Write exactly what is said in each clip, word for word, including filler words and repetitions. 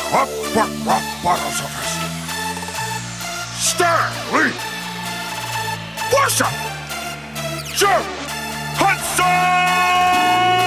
Up, what, what, bottles of it? Stanley! What's up? Jim Hudson!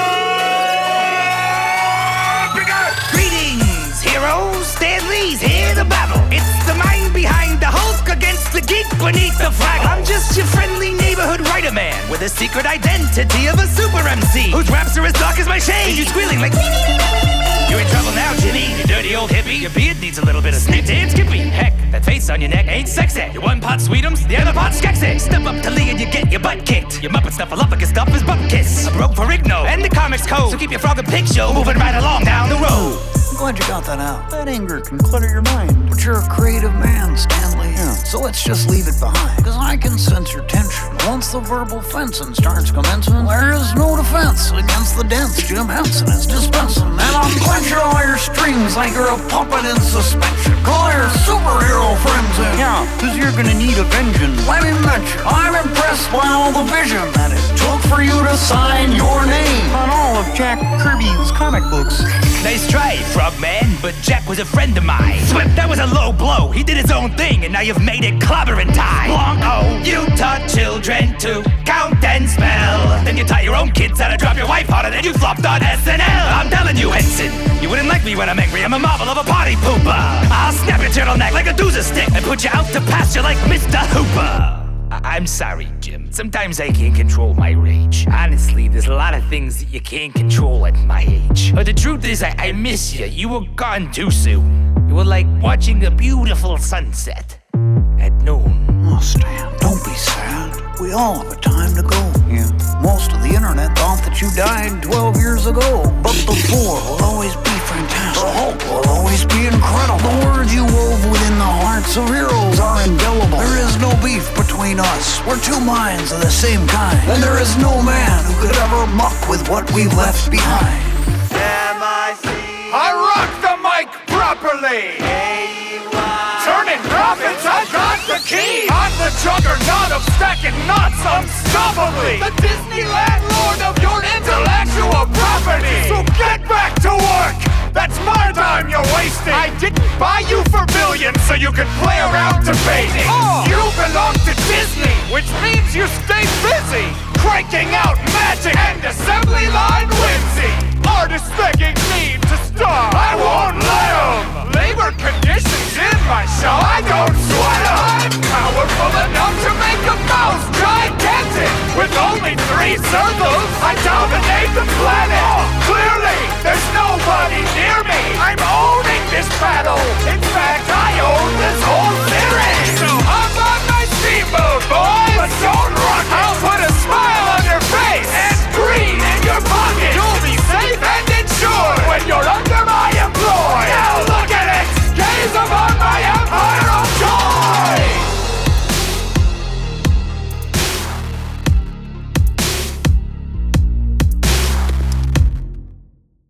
Begin! Greetings, heroes! Stan Lee's here to battle. It's the mind behind the Hulk against the geek beneath the flag. I'm just your friendly neighborhood writer man with a secret identity of a super M C whose raps are as dark as my shade. You squealing like you're in trouble now, Jimmy. You dirty old hippie. Your beard needs a little bit of snip. Damn Skippy. Heck, that face on your neck ain't sexy. Your one pot sweetums, the other pot skexy. Step up to Lee and you get your butt kicked. Your Muppet Snuffleupagus stuff is butt kiss. A broke for Rigno and the comics code. So keep your frog and pig show moving right along down the road. I'm glad you got that out. That anger can clutter your mind. But you're a creative man, Stanley. Yeah. So let's just leave it behind. Cause I can sense your tension. Once the verbal fencing starts commencing, there is no defense against the dents Jim Henson is dispensing. And I'll clench all your strings like you're a puppet in suspension. Call your superhero friends in. Yeah, cause you're gonna need a vengeance. Let me mention, I'm impressed by all the vision that it took for you to sign your name on all of Jack Kirby's comic books. Nice try, Frogman, but Jack was a friend of mine. Swift, that was a low blow. He did his own thing, and now you've made it clobbering time. Long, oh, you taught children to count and spell. Then you taught your own kids how to drop your wife harder than you flopped on S N L. I'm telling you, Henson, you wouldn't like me when I'm angry. I'm a marvel of a party pooper. I'll snap your turtleneck like a doozer stick and put you out to pasture like Mister Hooper. I- I'm sorry, Jim. Sometimes I can't control my rage. Honestly, there's a lot of things that you can't control at my age. But the truth is, I, I miss you. You were gone too soon. You were like watching a beautiful sunset at noon. Oh, Stan, don't be sad. We all have a time to go. Yeah. Most of the internet thought that you died twelve years ago. But the Thor will always be fantastic. The Hulk will always be incredible. The words you wove within the hearts of heroes are indelible. There is no beef between us. We're two minds of the same kind. And there is no man who could ever muck with what we've left behind. M I C I rock the mic properly! Turning profits, I got the key! I'm the juggernaut of stacking knots unstoppably! The Disneyland lord of your intellectual property! So get back to work! That's my time you're wasting! I didn't buy you for billions so you could play around debating! Oh. You belong to Disney, which means you stay busy! Cranking out magic and assembly line whimsy! Artists begging me to star, I won't let 'em! Labor conditions in my show, I don't sweat 'em! I'm powerful enough to make a mouse gigantic! With only three circles, I dominate the planet! Oh, clearly, there's nobody near me! I'm owning this battle! In fact, I own this whole